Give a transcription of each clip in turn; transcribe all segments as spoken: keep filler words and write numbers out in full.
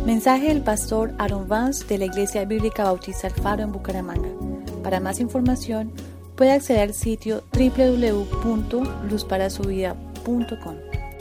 Mensaje del pastor Aaron Vance de la Iglesia Bíblica Bautista El Faro en Bucaramanga. Para más información, puede acceder al sitio doble u doble u doble u punto luz para su vida punto com.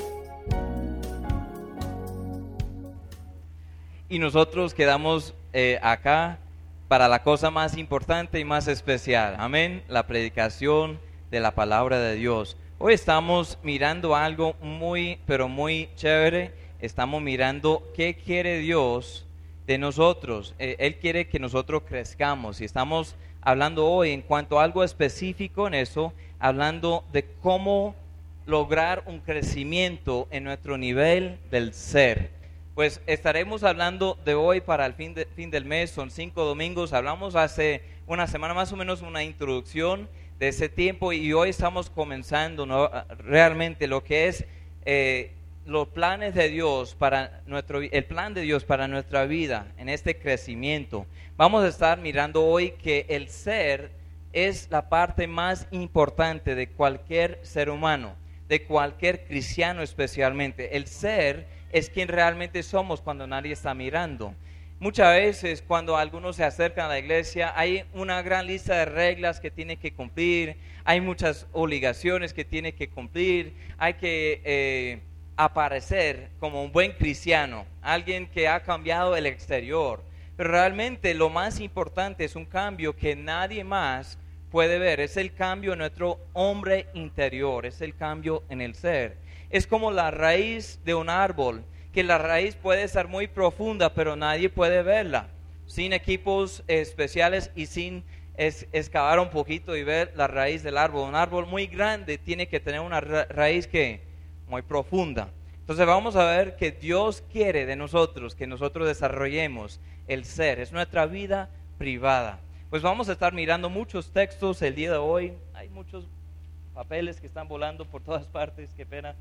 Y nosotros quedamos eh, acá para la cosa más importante y más especial. Amén. La predicación de la palabra de Dios. Hoy estamos mirando algo muy, pero muy chévere. Estamos mirando qué quiere Dios de nosotros. Eh, Él quiere que nosotros crezcamos. Y estamos hablando hoy en cuanto a algo específico en eso, hablando de cómo lograr un crecimiento en nuestro nivel del ser. Pues estaremos hablando de hoy para el fin, de, fin del mes, son cinco domingos. Hablamos hace una semana más o menos una introducción de ese tiempo y hoy estamos comenzando, ¿no? Realmente lo que es eh, los planes de Dios para nuestro, el plan de Dios para nuestra vida en este crecimiento. Vamos a estar mirando hoy que el ser es la parte más importante de cualquier ser humano, de cualquier cristiano especialmente. El ser es quien realmente somos cuando nadie está mirando. Muchas veces cuando algunos se acercan a la iglesia hay una gran lista de reglas que tiene que cumplir, hay muchas obligaciones que tiene que cumplir, hay que eh, aparecer como un buen cristiano, alguien que ha cambiado el exterior. Pero realmente lo más importante es un cambio que nadie más puede ver, es el cambio en nuestro hombre interior, es el cambio en el ser. Es como la raíz de un árbol, que la raíz puede ser muy profunda, pero nadie puede verla. Sin equipos especiales y sin es, excavar un poquito y ver la raíz del árbol. Un árbol muy grande tiene que tener una ra- raíz que muy profunda. Entonces vamos a ver que Dios quiere de nosotros, que nosotros desarrollemos el ser. Es nuestra vida privada. Pues vamos a estar mirando muchos textos el día de hoy. Hay muchos papeles que están volando por todas partes, qué pena.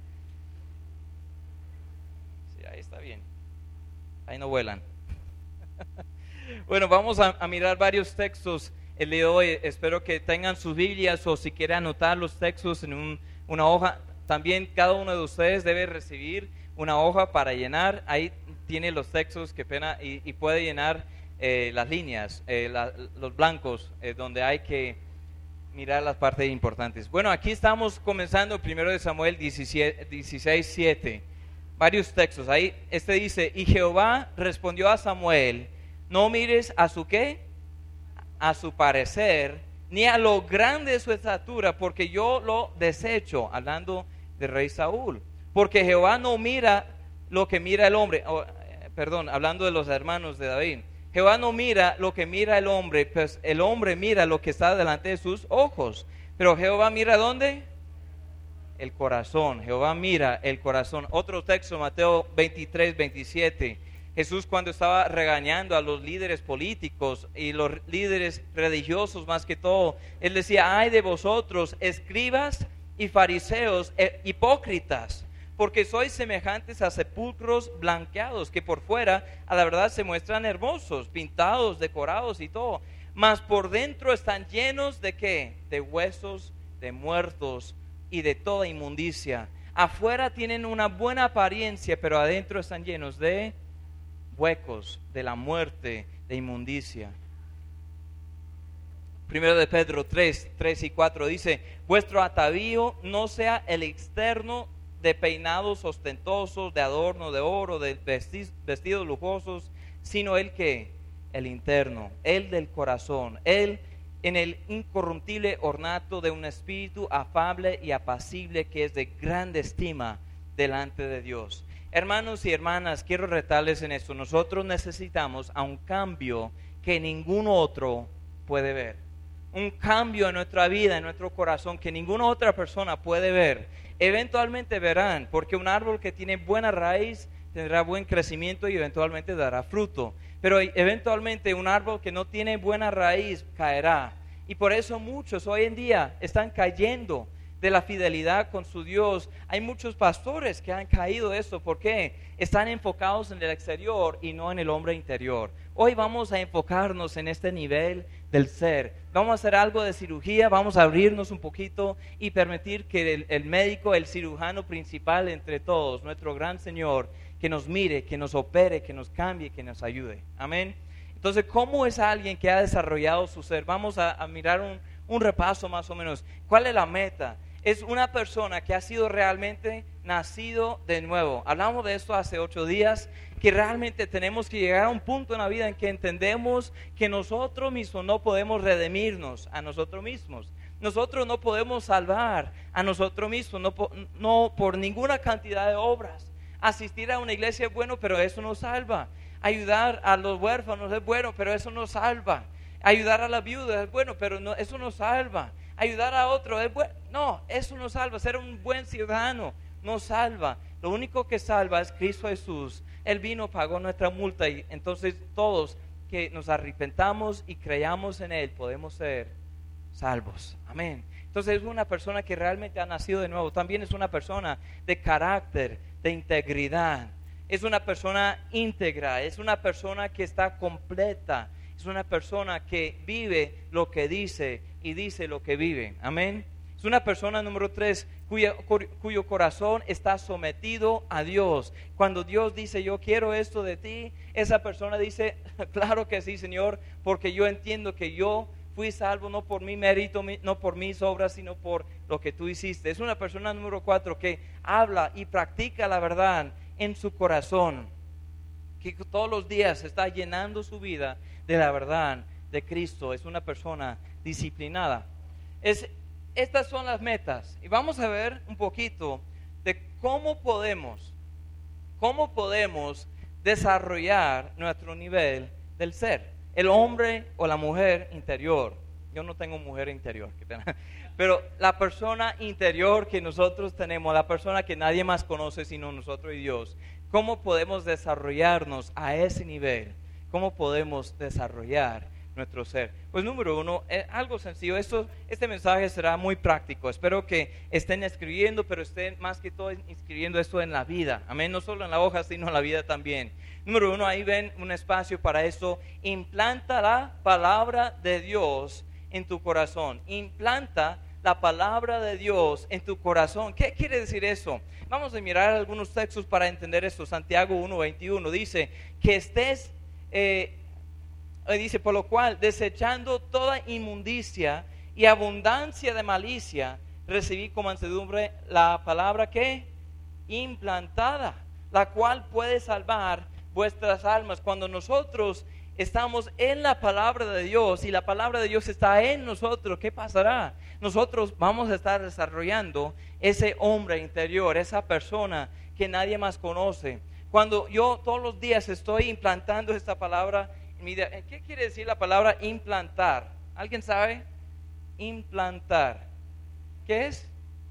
Sí, ahí está bien. Ahí no vuelan. Bueno, vamos a, a mirar varios textos el día de hoy. Espero que tengan sus Biblias o si quieren anotar los textos en un, una hoja. También cada uno de ustedes debe recibir una hoja para llenar. Ahí tiene los textos, qué pena, y, y puede llenar eh, las líneas, eh, la, los blancos, eh, donde hay que mirar las partes importantes. Bueno, aquí estamos comenzando primero de Samuel dieciséis, siete. Varios textos. Ahí este dice, y Jehová respondió a Samuel, no mires a su qué, a su parecer, ni a lo grande de su estatura, porque yo lo desecho, hablando de rey Saúl, porque Jehová no mira lo que mira el hombre, oh, eh, perdón, hablando de los hermanos de David, Jehová no mira lo que mira el hombre, pues el hombre mira lo que está delante de sus ojos, pero Jehová mira ¿dónde? El corazón. Jehová mira el corazón. Otro texto, Mateo veintitrés, veintisiete. Jesús cuando estaba regañando a los líderes políticos y los líderes religiosos más que todo, Él decía, ay de vosotros, escribas y fariseos, eh, hipócritas, porque sois semejantes a sepulcros blanqueados, que por fuera a la verdad se muestran hermosos, pintados, decorados y todo, mas por dentro están llenos de ¿qué? De huesos, de muertos y de toda inmundicia. Afuera tienen una buena apariencia, pero adentro están llenos de huecos, de la muerte, de inmundicia. Primero de Pedro tres, tres y cuatro dice, vuestro atavío no sea el externo de peinados ostentosos, de adorno de oro, de vestidos lujosos, sino el que, el interno, el del corazón, el en el incorruptible ornato de un espíritu afable y apacible que es de grande estima delante de Dios. Hermanos y hermanas, quiero retarles en esto. Nosotros necesitamos a un cambio que ningún otro puede ver. Un cambio en nuestra vida, en nuestro corazón, que ninguna otra persona puede ver. Eventualmente verán, porque un árbol que tiene buena raíz tendrá buen crecimiento y eventualmente dará fruto. Pero eventualmente un árbol que no tiene buena raíz caerá. Y por eso muchos hoy en día están cayendo de la fidelidad con su Dios. Hay muchos pastores que han caído de eso. ¿Por qué? Están enfocados en el exterior y no en el hombre interior. Hoy vamos a enfocarnos en este nivel del ser. Vamos a hacer algo de cirugía, vamos a abrirnos un poquito y permitir que el, el médico, el cirujano principal entre todos, nuestro gran Señor, que nos mire, que nos opere, que nos cambie, que nos ayude. Amén. Entonces, ¿cómo es alguien que ha desarrollado su ser? Vamos a, a mirar un, un repaso más o menos. ¿Cuál es la meta? Es una persona que ha sido realmente nacido de nuevo. Hablamos de esto hace ocho días, que realmente tenemos que llegar a un punto en la vida en que entendemos que nosotros mismos no podemos redimirnos a nosotros mismos. Nosotros no podemos salvar a nosotros mismos, no, no por ninguna cantidad de obras. Asistir a una iglesia es bueno, pero eso no salva. Ayudar a los huérfanos es bueno, pero eso no salva. Ayudar a la viuda es bueno, pero no, eso no salva. Ayudar a otro es bueno. No, eso no salva. Ser un buen ciudadano no salva. Lo único que salva es Cristo Jesús. Él vino, pagó nuestra multa y entonces todos que nos arrepentamos y creamos en Él podemos ser salvos. Amén. Entonces es una persona que realmente ha nacido de nuevo. También es una persona de carácter, de integridad. Es una persona íntegra. Es una persona que está completa. Es una persona que vive lo que dice y dice lo que vive. Amén. Es una persona, número tres, cuya, cuyo corazón está sometido a Dios. Cuando Dios dice, yo quiero esto de ti, esa persona dice, claro que sí, Señor, porque yo entiendo que yo fui salvo no por mi mérito, no por mis obras, sino por lo que tú hiciste. Es una persona, número cuatro, que habla y practica la verdad en su corazón, que todos los días está llenando su vida de la verdad de Cristo. Es una persona disciplinada. Es, estas son las metas y vamos a ver un poquito de cómo podemos, cómo podemos desarrollar nuestro nivel del ser. El hombre o la mujer interior. Yo no tengo mujer interior, qué pena. Pero la persona interior que nosotros tenemos, la persona que nadie más conoce sino nosotros y Dios. ¿Cómo podemos desarrollarnos a ese nivel? ¿Cómo podemos desarrollar nuestro ser? Pues número uno, es algo sencillo. Esto, este mensaje será muy práctico. Espero que estén escribiendo, pero estén más que todo escribiendo esto en la vida. Amén, no solo en la hoja, sino en la vida también. Número uno, ahí ven un espacio para eso. Implanta la palabra de Dios en tu corazón. Implanta la palabra de Dios en tu corazón. ¿Qué quiere decir eso? Vamos a mirar algunos textos para entender esto. Santiago uno veintiuno dice que estés... Eh, dice, por lo cual, desechando toda inmundicia y abundancia de malicia, recibí con mansedumbre la palabra que implantada, la cual puede salvar vuestras almas. Cuando nosotros estamos en la palabra de Dios y la palabra de Dios está en nosotros, ¿qué pasará? Nosotros vamos a estar desarrollando ese hombre interior, esa persona que nadie más conoce. Cuando yo todos los días estoy implantando esta palabra, ¿qué quiere decir la palabra implantar? ¿Alguien sabe? Implantar. ¿Qué es?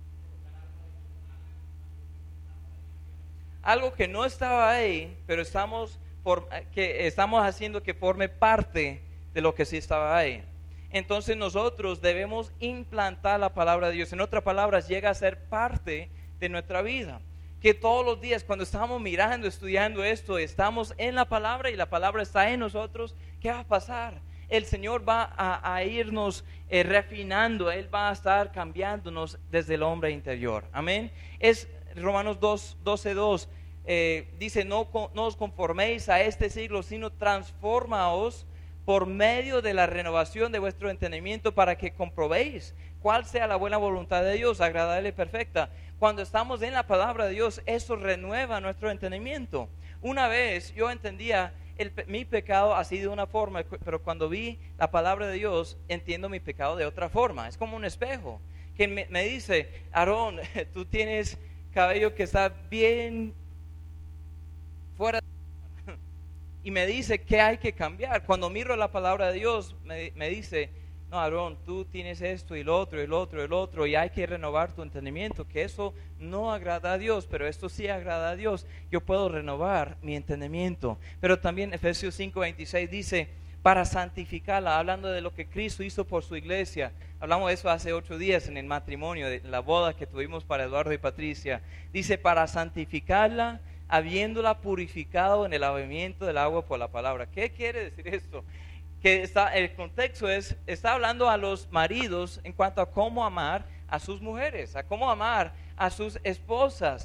Algo que no estaba ahí, pero estamos, por, que estamos haciendo que forme parte de lo que sí estaba ahí. Entonces nosotros debemos implantar la palabra de Dios. En otras palabras, llega a ser parte de nuestra vida. Que todos los días cuando estamos mirando, estudiando esto, estamos en la palabra y la palabra está en nosotros, ¿qué va a pasar? El Señor va a, a irnos eh, refinando, Él va a estar cambiándonos desde el hombre interior. Amén. Es Romanos dos, doce dos, eh, dice, no, no os conforméis a este siglo, sino transformaos por medio de la renovación de vuestro entendimiento para que comprobéis cuál sea la buena voluntad de Dios, agradable y perfecta. Cuando estamos en la palabra de Dios, eso renueva nuestro entendimiento. Una vez yo entendía el, mi pecado así de una forma, pero cuando vi la palabra de Dios, entiendo mi pecado de otra forma. Es como un espejo que me, me dice, Aarón, tú tienes cabello que está bien fuera de... Y me dice que hay que cambiar. Cuando miro la palabra de Dios, me, me dice, no, Aarón, tú tienes esto y lo otro, y lo otro, y lo otro, y hay que renovar tu entendimiento, que eso no agrada a Dios, pero esto sí agrada a Dios. Yo puedo renovar mi entendimiento. Pero también Efesios cinco veintiséis dice, para santificarla, hablando de lo que Cristo hizo por su iglesia. Hablamos de eso hace ocho días en el matrimonio, de la boda que tuvimos para Eduardo y Patricia. Dice, para santificarla, habiéndola purificado en el lavamiento del agua por la palabra. ¿Qué quiere decir esto? Que está, el contexto es, está hablando a los maridos en cuanto a cómo amar a sus mujeres, a cómo amar a sus esposas.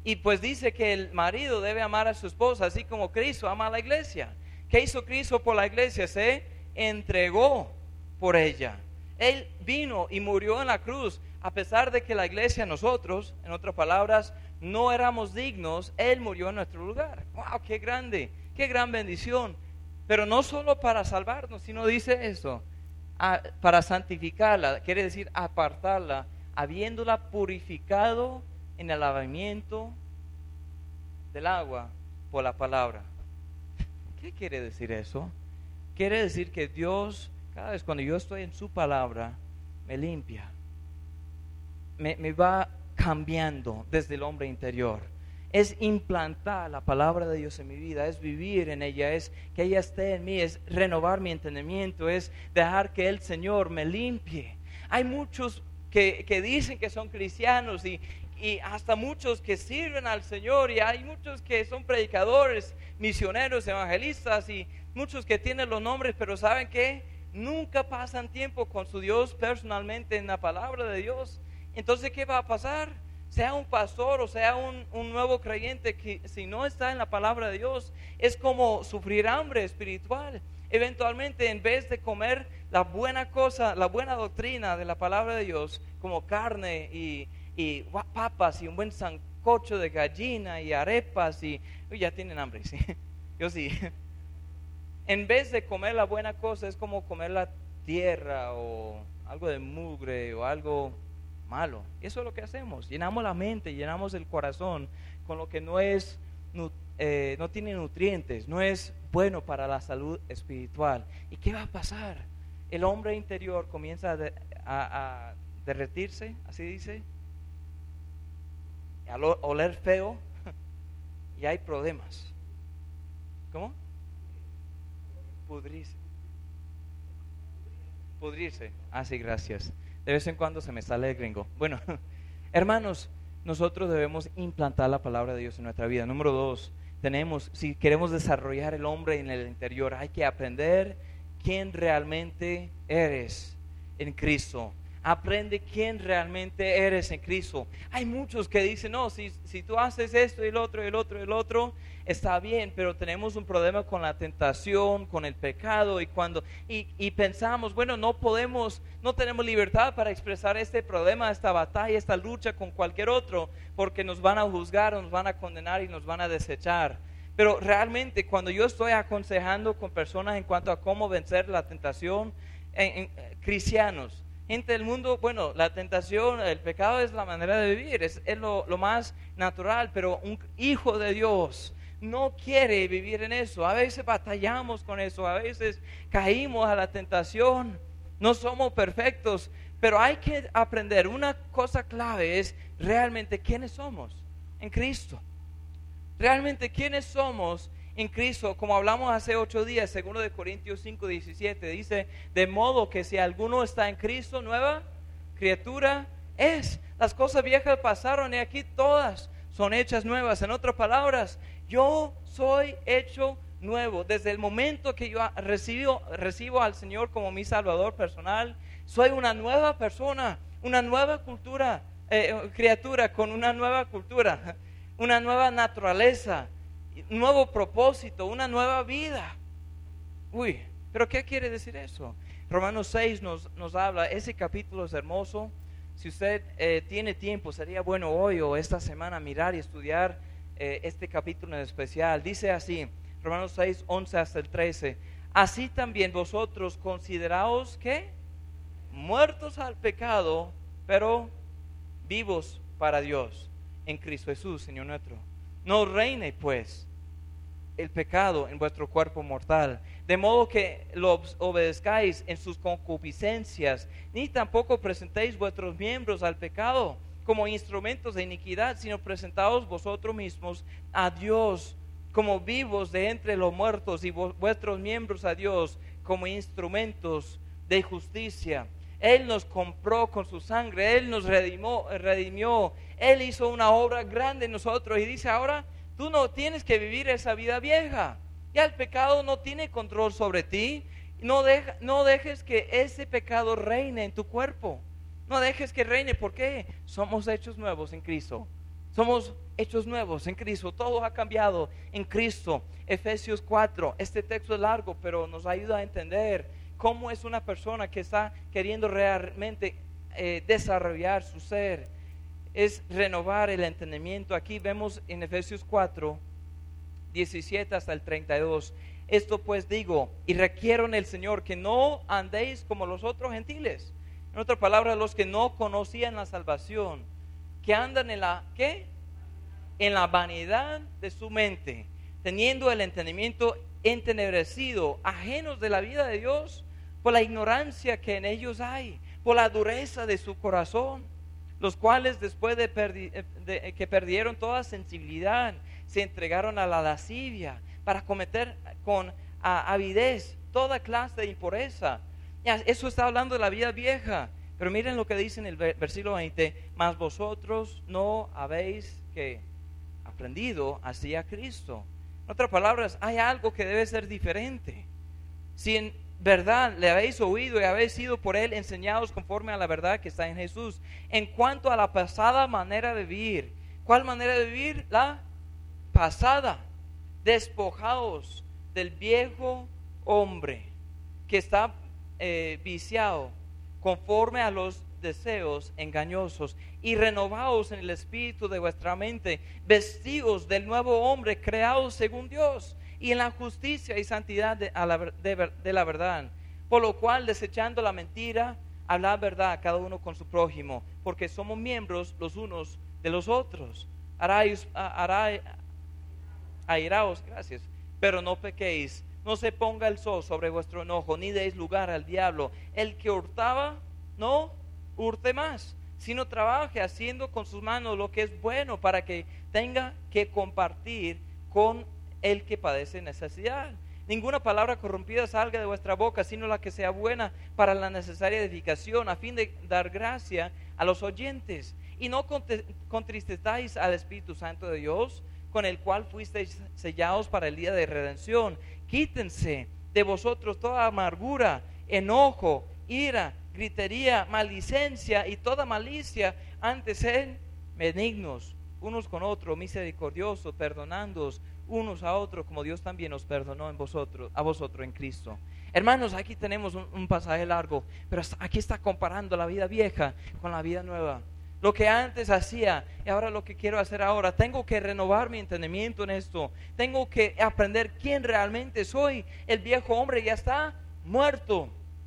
Y pues dice que el marido debe amar a su esposa, así como Cristo ama a la iglesia. ¿Qué hizo Cristo por la iglesia? Se entregó por ella. Él vino y murió en la cruz, a pesar de que la iglesia, nosotros, en otras palabras, no éramos dignos. Él murió en nuestro lugar. ¡Wow! ¡Qué grande! ¡Qué gran bendición! Pero no solo para salvarnos, sino dice eso, a, para santificarla, quiere decir apartarla, habiéndola purificado en el lavamiento del agua por la palabra. ¿Qué quiere decir eso? Quiere decir que Dios, cada vez cuando yo estoy en su palabra, me limpia, me, me va cambiando desde el hombre interior. Es implantar la palabra de Dios en mi vida, es vivir en ella, es que ella esté en mí, es renovar mi entendimiento, es dejar que el Señor me limpie. Hay muchos que, que dicen que son cristianos y, y hasta muchos que sirven al Señor, y hay muchos que son predicadores, misioneros, evangelistas, y muchos que tienen los nombres, pero ¿saben qué? Nunca pasan tiempo con su Dios personalmente en la palabra de Dios. Entonces, ¿qué va a pasar? Sea un pastor o sea un, un nuevo creyente que si no está en la palabra de Dios, es como sufrir hambre espiritual. Eventualmente, en vez de comer la buena cosa, la buena doctrina de la palabra de Dios, como carne y, y papas y un buen sancocho de gallina y arepas y uy, ya tienen hambre, ¿sí? Yo sí. En vez de comer la buena cosa, es como comer la tierra o algo de mugre o algo malo. Eso es lo que hacemos. Llenamos la mente, llenamos el corazón con lo que no es, eh, no tiene nutrientes, no es bueno para la salud espiritual. ¿Y qué va a pasar? El hombre interior comienza a, de, a, a derretirse, así dice, a oler feo y hay problemas. ¿Cómo? Pudrirse. Pudrirse. Ah, sí, gracias. De vez en cuando se me sale el gringo. Bueno, hermanos, nosotros debemos implantar la palabra de Dios en nuestra vida. Número dos, tenemos, si queremos desarrollar el hombre en el interior, hay que aprender quién realmente eres en Cristo. Aprende quién realmente eres en Cristo. Hay muchos que dicen, no, si, si tú haces esto y el otro y el otro y el otro, está bien, pero tenemos un problema con la tentación, con el pecado y cuando y, y pensamos, bueno, no podemos, no tenemos libertad para expresar este problema, esta batalla, esta lucha con cualquier otro, porque nos van a juzgar, nos van a condenar y nos van a desechar. Pero realmente cuando yo estoy aconsejando con personas en cuanto a cómo vencer la tentación, en, en, cristianos, gente del mundo, bueno, la tentación, el pecado es la manera de vivir, es, es lo, lo más natural, pero un hijo de Dios no quiere vivir en eso. A veces batallamos con eso, a veces caímos a la tentación, no somos perfectos, pero hay que aprender. Una cosa clave es realmente quiénes somos en Cristo. Realmente quiénes somos en Cristo, como hablamos hace ocho días, segundo de Corintios cinco, diecisiete, dice, de modo que si alguno está en Cristo, nueva criatura es. Las cosas viejas pasaron y aquí todas son hechas nuevas. En otras palabras, yo soy hecho nuevo. Desde el momento que yo recibo, recibo al Señor como mi Salvador personal, soy una nueva persona, una nueva cultura, eh, criatura con una nueva cultura, una nueva naturaleza, un nuevo propósito, una nueva vida. Uy, pero ¿qué quiere decir eso? Romanos seis nos, nos habla, ese capítulo es hermoso. Si usted eh, tiene tiempo, sería bueno hoy o esta semana mirar y estudiar eh, este capítulo en especial. Dice así, Romanos seis, once hasta el trece. Así también vosotros consideraos que muertos al pecado, pero vivos para Dios en Cristo Jesús, Señor nuestro. No reine pues el pecado en vuestro cuerpo mortal, de modo que lo obedezcáis en sus concupiscencias, ni tampoco presentéis vuestros miembros al pecado como instrumentos de iniquidad, sino presentaos vosotros mismos a Dios como vivos de entre los muertos, y vuestros miembros a Dios como instrumentos de justicia. Él nos compró con su sangre, Él nos redimió, redimió, Él hizo una obra grande en nosotros y dice ahora, tú no tienes que vivir esa vida vieja. Ya el pecado no tiene control sobre ti. No, deja, no dejes que ese pecado reine en tu cuerpo. No dejes que reine. ¿Por qué? Somos hechos nuevos en Cristo. Somos hechos nuevos en Cristo. Todo ha cambiado en Cristo. Efesios cuatro. Este texto es largo, pero nos ayuda a entender cómo es una persona que está queriendo realmente eh, desarrollar su ser. Es renovar el entendimiento. Aquí vemos en Efesios cuatro, diecisiete hasta el treinta y dos. Esto pues digo, y requiero en el Señor que no andéis como los otros gentiles. En otras palabras, los que no conocían la salvación, que andan en la, ¿qué? En la vanidad de su mente, teniendo el entendimiento entenebrecido, ajenos de la vida de Dios, por la ignorancia que en ellos hay, por la dureza de su corazón, los cuales después de, perdi, de que perdieron toda sensibilidad, se entregaron a la lascivia, para cometer con a, avidez toda clase de impureza. Ya, eso está hablando de la vida vieja. Pero miren lo que dice en el versículo veinte: mas vosotros no habéis que aprendido así a Cristo. En otras palabras, hay algo que debe ser diferente. Si en verdad le habéis oído y habéis sido por él enseñados conforme a la verdad que está en Jesús, en cuanto a la pasada manera de vivir. ¿Cuál manera de vivir? La pasada. Despojaos del viejo hombre que está eh, viciado conforme a los deseos engañosos, y renovaos en el espíritu de vuestra mente, vestidos del nuevo hombre creado según Dios y en la justicia y santidad de, a la, de, de la verdad, por lo cual desechando la mentira, hablad verdad cada uno con su prójimo, porque somos miembros los unos de los otros. Haráis, haráis airaos, gracias, pero no pequéis. No se ponga el sol sobre vuestro enojo, ni deis lugar al diablo. El que hurtaba, no hurte más, sino trabaje haciendo con sus manos lo que es bueno, para que tenga que compartir con el que padece necesidad. Ninguna palabra corrompida salga de vuestra boca, sino la que sea buena para la necesaria edificación, a fin de dar gracia a los oyentes. Y no contristetáis al Espíritu Santo de Dios, con el cual fuisteis sellados para el día de redención. Quítense de vosotros toda amargura, enojo, ira, gritería, maldicencia y toda malicia. Antes sed benignos unos con otros, misericordiosos, perdonándoos unos a otros, como Dios también os perdonó en vosotros, a vosotros en Cristo. Hermanos, aquí tenemos un, un pasaje largo, pero aquí está comparando la vida vieja con la vida nueva. Lo que antes hacía y ahora lo que quiero hacer ahora. Tengo que renovar mi entendimiento en esto. Tengo que aprender quién realmente soy. El viejo hombre ya está muerto.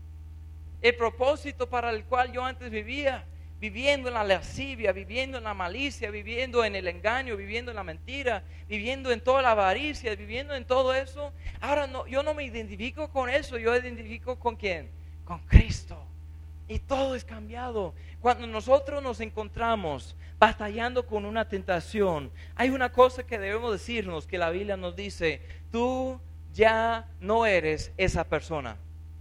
El propósito para el cual yo antes vivía, viviendo en la lascivia, viviendo en la malicia, viviendo en el engaño, viviendo en la mentira, viviendo en toda la avaricia, viviendo en todo eso. Ahora no, yo no me identifico con eso. Yo identifico con quién, con Cristo. Y todo es cambiado. Cuando nosotros nos encontramos batallando con una tentación, hay una cosa que debemos decirnos, que la Biblia nos dice: tú ya no eres esa persona.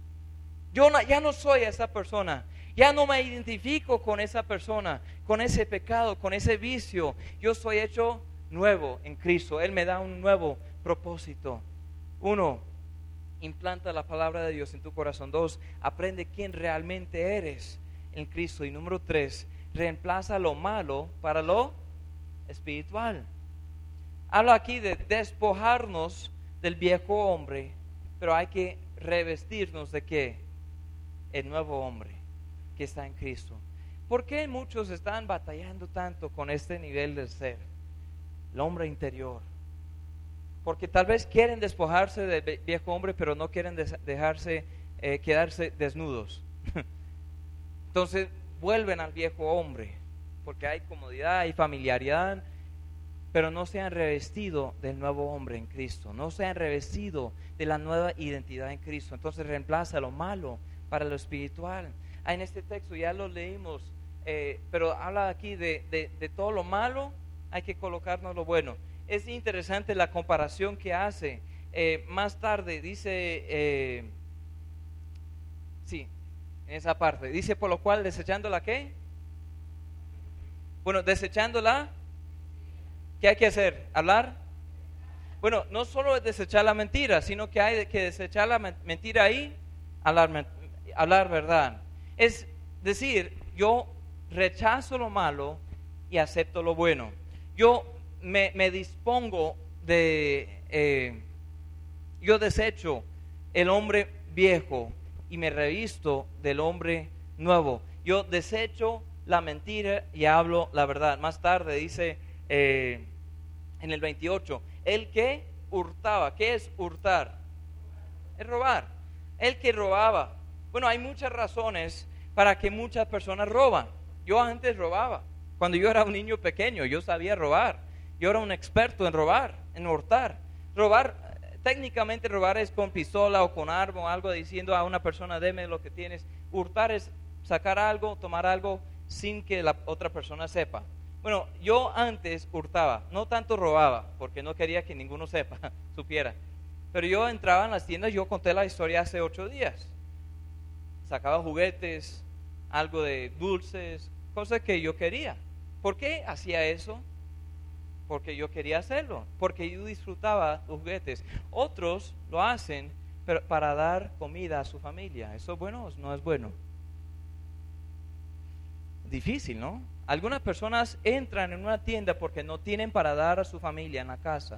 Yo no, ya no soy esa persona. Ya no me identifico con esa persona, con ese pecado, con ese vicio. Yo soy hecho nuevo en Cristo. Él me da un nuevo propósito. Uno, implanta la palabra de Dios en tu corazón. Dos, aprende quién realmente eres en Cristo. Y número tres, reemplaza lo malo para lo espiritual. Habla aquí de despojarnos del viejo hombre, pero hay que revestirnos de ¿qué? El nuevo hombre que está en Cristo. ¿Por qué muchos están batallando tanto con este nivel de ser? El hombre interior. Porque tal vez quieren despojarse del viejo hombre, pero no quieren dejarse, eh, quedarse desnudos. Entonces vuelven al viejo hombre, porque hay comodidad, hay familiaridad, pero no se han revestido del nuevo hombre en Cristo, no se han revestido de la nueva identidad en Cristo. Entonces reemplaza lo malo para lo espiritual. Ah, en este texto ya lo leímos, eh, pero habla aquí de, de, de todo lo malo, hay que colocarnos lo bueno. Es interesante la comparación que hace. Eh, más tarde dice, eh, sí, en esa parte, dice: por lo cual desechándola, ¿qué? Bueno, desechándola, ¿qué hay que hacer? ¿Hablar? Bueno, no solo es desechar la mentira, sino que hay que desechar la mentira ahí, hablar, hablar verdad. Es decir, yo rechazo lo malo y acepto lo bueno. yo me, me dispongo de, eh, yo desecho el hombre viejo y me revisto del hombre nuevo. Yo desecho la mentira y hablo la verdad. Más tarde dice eh, en el veintiocho, el que hurtaba. ¿Qué es hurtar? Es robar. El que robaba. Bueno, hay muchas razones para que muchas personas roban. Yo antes robaba. Cuando yo era un niño pequeño, yo sabía robar. Yo era un experto en robar, en hurtar. Robar, técnicamente robar es con pistola o con arma o algo, diciendo a una persona, deme lo que tienes. Hurtar es sacar algo, tomar algo sin que la otra persona sepa. Bueno, yo antes hurtaba, no tanto robaba, porque no quería que ninguno sepa, supiera. Pero yo entraba en las tiendas, yo conté la historia hace ocho días. Sacaba juguetes, algo de dulces, cosas que yo quería. ¿Por qué hacía eso? Porque yo quería hacerlo, porque yo disfrutaba los juguetes. Otros lo hacen pero para dar comida a su familia. ¿Eso es bueno o no es bueno? Difícil, ¿no? Algunas personas entran en una tienda porque no tienen para dar a su familia en la casa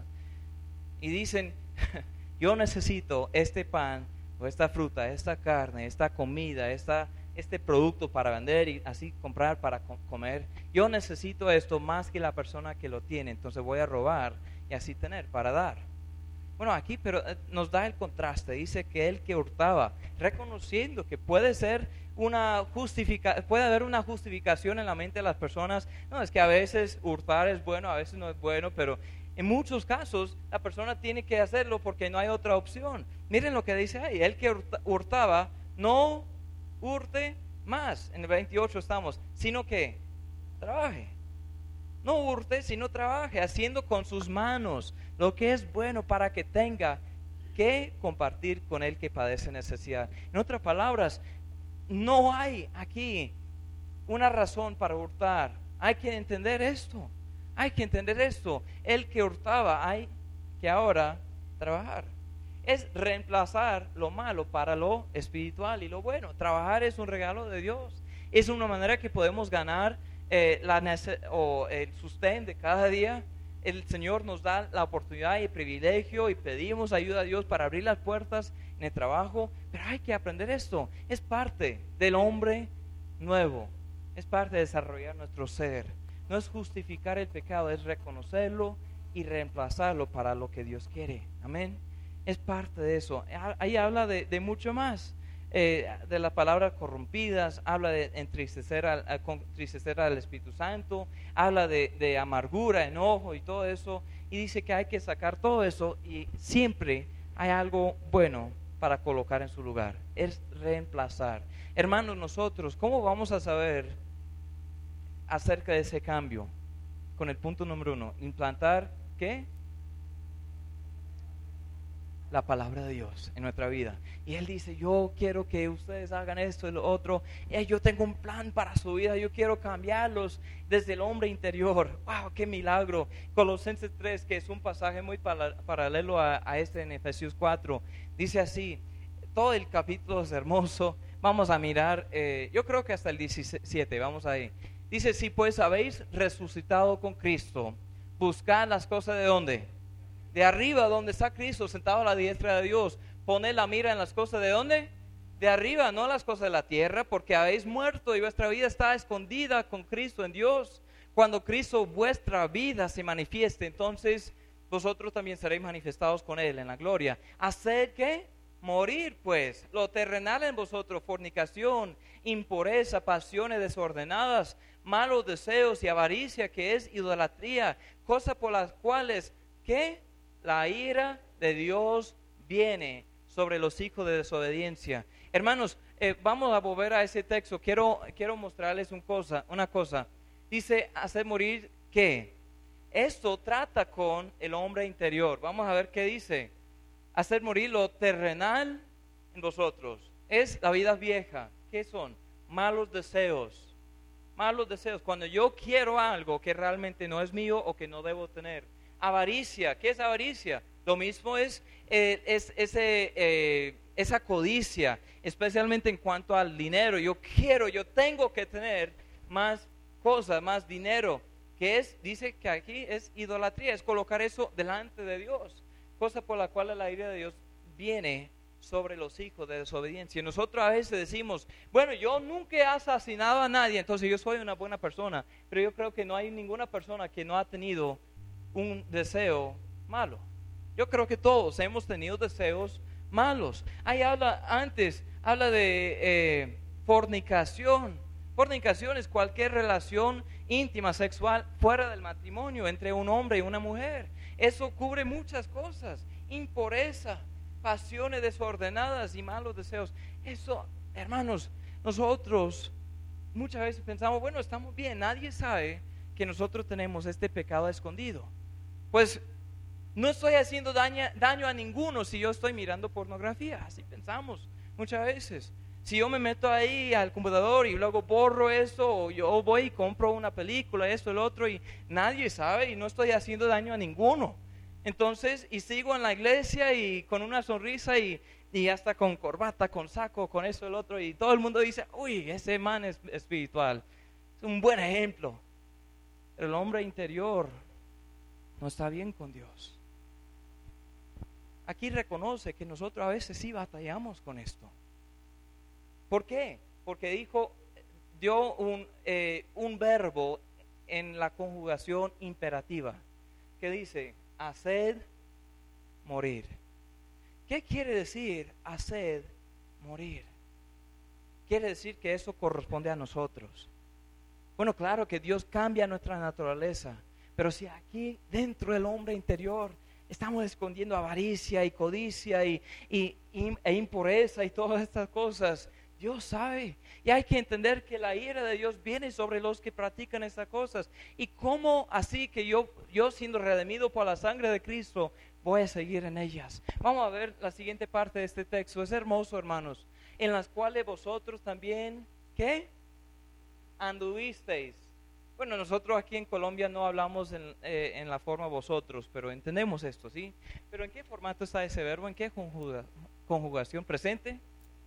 y dicen, yo necesito este pan o esta fruta, esta carne, esta comida, esta, este producto para vender y así comprar para comer. Yo necesito esto más que la persona que lo tiene, entonces voy a robar y así tener para dar. Bueno, aquí pero nos da el contraste, dice que el que hurtaba, reconociendo que puede ser una justifica, puede haber una justificación en la mente de las personas. No, es que a veces hurtar es bueno, a veces no es bueno, pero en muchos casos la persona tiene que hacerlo porque no hay otra opción. Miren lo que dice ahí, el que hurtaba, no hurte más, en el veintiocho estamos, sino que trabaje. No hurte, sino trabaje, haciendo con sus manos lo que es bueno para que tenga que compartir con el que padece necesidad. En otras palabras, no hay aquí una razón para hurtar. Hay que entender esto. Hay que entender esto. El que hurtaba, hay que ahora trabajar. Es reemplazar lo malo para lo espiritual y lo bueno. Trabajar es un regalo de Dios. Es una manera que podemos ganar eh, la nece- o el sustento de cada día. El Señor nos da la oportunidad y el privilegio y pedimos ayuda a Dios para abrir las puertas en el trabajo, pero hay que aprender esto. Es parte del hombre nuevo, es parte de desarrollar nuestro ser. No es justificar el pecado, es reconocerlo y reemplazarlo para lo que Dios quiere. Amén. Es parte de eso. Ahí habla de, de mucho más. Eh, de las palabras corrompidas, habla de entristecer al, a, entristecer al Espíritu Santo, habla de, de amargura, enojo y todo eso, y dice que hay que sacar todo eso y siempre hay algo bueno para colocar en su lugar, es reemplazar. Hermanos, nosotros, ¿cómo vamos a saber acerca de ese cambio? Con el punto número uno, implantar, ¿qué? La palabra de Dios en nuestra vida. Y Él dice, yo quiero que ustedes hagan esto y lo otro. Eh, yo tengo un plan para su vida. Yo quiero cambiarlos desde el hombre interior. ¡Wow! ¡Qué milagro! Colosenses tres, que es un pasaje muy paralelo a, a este en Efesios cuatro. Dice así, todo el capítulo es hermoso. Vamos a mirar, eh, yo creo que hasta el diecisiete, vamos ahí. Dice, si pues habéis resucitado con Cristo, buscad las cosas de ¿dónde? De arriba, donde está Cristo, sentado a la diestra de Dios. Poned la mira en las cosas de ¿dónde? De arriba, no las cosas de la tierra, porque habéis muerto y vuestra vida está escondida con Cristo en Dios. Cuando Cristo vuestra vida se manifieste, entonces vosotros también seréis manifestados con Él en la gloria. Haced que morir pues lo terrenal en vosotros, fornicación, impureza, pasiones desordenadas, malos deseos y avaricia, que es idolatría, cosas por las cuales ¿qué? La ira de Dios viene sobre los hijos de desobediencia. Hermanos, eh, vamos a volver a ese texto. Quiero, quiero mostrarles un cosa, una cosa. Dice, hacer morir, ¿qué? Esto trata con el hombre interior. Vamos a ver qué dice. Hacer morir lo terrenal en vosotros. Es la vida vieja. ¿Qué son? Malos deseos. Malos deseos. Cuando yo quiero algo que realmente no es mío o que no debo tener. Avaricia, ¿qué es avaricia? Lo mismo es, eh, es ese, eh, esa codicia, especialmente en cuanto al dinero. Yo quiero, yo tengo que tener más cosas, más dinero. que es, dice que aquí es idolatría, es colocar eso delante de Dios, cosa por la cual la ira de Dios viene sobre los hijos de desobediencia. Y nosotros a veces decimos, bueno, yo nunca he asesinado a nadie, entonces yo soy una buena persona, pero yo creo que no hay ninguna persona que no ha tenido un deseo malo. Yo creo que todos hemos tenido deseos malos. Ahí habla antes, habla de eh, fornicación. Fornicación es cualquier relación íntima, sexual, fuera del matrimonio, entre un hombre y una mujer. Eso cubre muchas cosas. Impureza, pasiones desordenadas y malos deseos. Eso, hermanos, nosotros muchas veces pensamos, bueno, estamos bien, nadie sabe que nosotros tenemos este pecado escondido. Pues no estoy haciendo daño, daño a ninguno si yo estoy mirando pornografía, así pensamos muchas veces. Si yo me meto ahí al computador y luego borro eso, o yo voy y compro una película, esto, el otro, y nadie sabe y no estoy haciendo daño a ninguno. Entonces, y sigo en la iglesia y con una sonrisa y, y hasta con corbata, con saco, con eso, el otro, y todo el mundo dice, uy, ese man es espiritual. Es un buen ejemplo. Pero el hombre interior no está bien con Dios. Aquí reconoce que nosotros a veces sí batallamos con esto. ¿Por qué? Porque dijo, dio un, eh, un verbo en la conjugación imperativa que dice, haced morir. ¿Qué quiere decir haced morir? Quiere decir que eso corresponde a nosotros. Bueno, claro que Dios cambia nuestra naturaleza, pero si aquí dentro del hombre interior estamos escondiendo avaricia y codicia y, y, y, e impureza y todas estas cosas, Dios sabe, y hay que entender que la ira de Dios viene sobre los que practican estas cosas. Y cómo así que yo, yo siendo redimido por la sangre de Cristo, voy a seguir en ellas. Vamos a ver la siguiente parte de este texto. Es hermoso, hermanos. En las cuales vosotros también, ¿qué? Anduvisteis. Bueno, nosotros aquí en Colombia no hablamos en, eh, en la forma vosotros, pero entendemos esto, ¿sí? Pero ¿en qué formato está ese verbo? ¿En qué conjuga, conjugación? ¿Presente?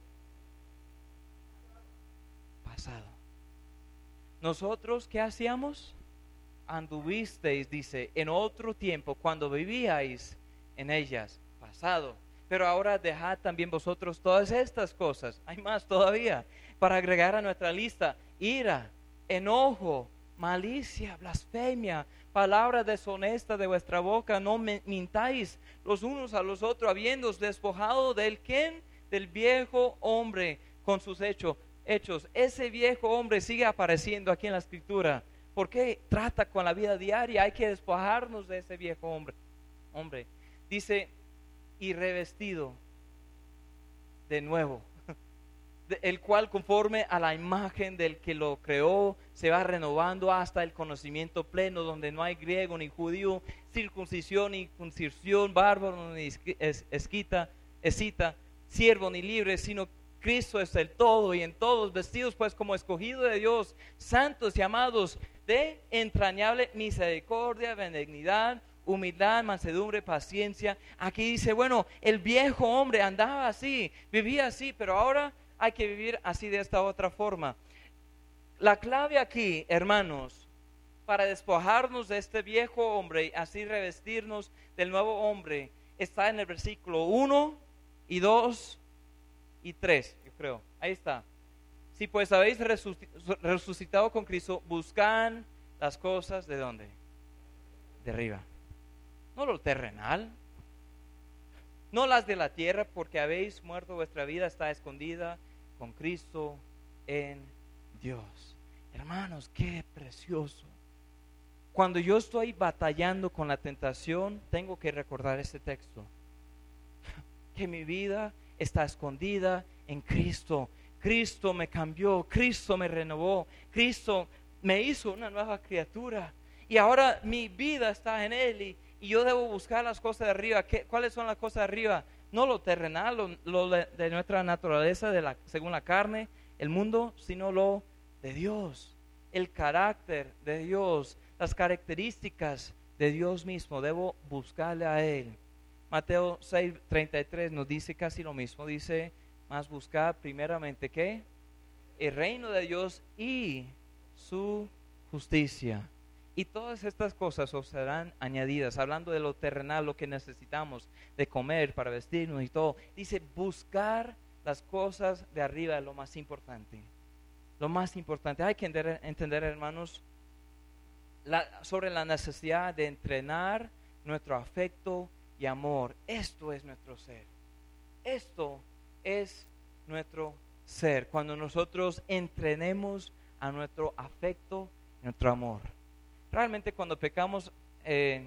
Pasado. Nosotros, ¿qué hacíamos? Anduvisteis, dice, en otro tiempo, cuando vivíais en ellas. Pasado. Pero ahora dejad también vosotros todas estas cosas. Hay más todavía. Para agregar a nuestra lista, ira, enojo, malicia, blasfemia, palabra deshonesta de vuestra boca. No mintáis los unos a los otros, habiéndoos despojado del ¿quién? Del viejo hombre con sus hechos. Hechos, ese viejo hombre sigue apareciendo aquí en la escritura, porque trata con la vida diaria. Hay que despojarnos de ese viejo hombre. Hombre, dice, y revestido de nuevo, el cual conforme a la imagen del que lo creó, se va renovando hasta el conocimiento pleno, donde no hay griego ni judío, circuncisión ni circuncisión, bárbaro ni esquita, escita, siervo ni libre, sino Cristo es el todo y en todos, vestidos pues como escogido de Dios, santos y amados, de entrañable misericordia, benignidad, humildad, mansedumbre, paciencia. Aquí dice, bueno, el viejo hombre andaba así, vivía así, pero ahora hay que vivir así de esta otra forma. La clave aquí, hermanos, para despojarnos de este viejo hombre y así revestirnos del nuevo hombre, está en el versículo uno y dos y tres, yo creo. Ahí está. Si pues habéis resucitado con Cristo, buscad las cosas de ¿dónde? De arriba. No lo terrenal, no las de la tierra, porque habéis muerto, vuestra vida está escondida con Cristo en Dios. Hermanos, qué precioso. Cuando yo estoy batallando con la tentación, tengo que recordar este texto, que mi vida está escondida en Cristo. Cristo me cambió, Cristo me renovó, Cristo me hizo una nueva criatura y ahora mi vida está en Él y, y yo debo buscar las cosas de arriba. ¿Qué, ¿Cuáles son las cosas de arriba? No lo terrenal, lo, lo de, de nuestra naturaleza, de la, según la carne, el mundo, sino lo de Dios, el carácter de Dios, las características de Dios mismo. Debo buscarle a Él. Mateo seis treinta y tres nos dice casi lo mismo, dice, más buscar primeramente ¿qué? El reino de Dios y su justicia, Y todas estas cosas os serán añadidas, hablando de lo terrenal, lo que necesitamos de comer para vestirnos y todo. Dice, buscar las cosas de arriba es lo más importante. Lo más importante. Hay que entender, entender hermanos, la, sobre la necesidad de entrenar nuestro afecto y amor. Esto es nuestro ser. Esto es nuestro ser. Cuando nosotros entrenemos a nuestro afecto y nuestro amor. Realmente cuando pecamos, eh,